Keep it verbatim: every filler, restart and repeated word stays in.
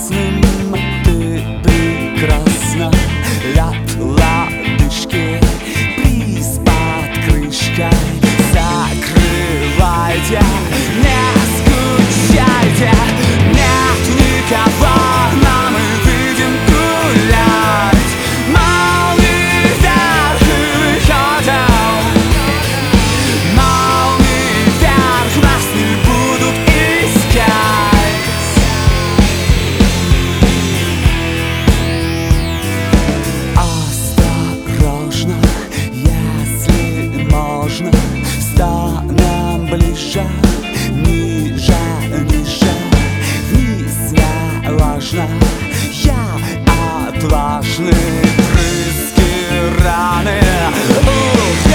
красным, ты прекрасна. Ляд лодыжки, приз под крышкой. Закрывайте, не скучайте, нет никого, но мы выйдем гулять. Молния вверх и выходим, молния вверх, нас не будут искать. Осторожно, если можно, станем ближе, ниже, ниже. Вниз не важно, я отважный, брызги раны. Ух,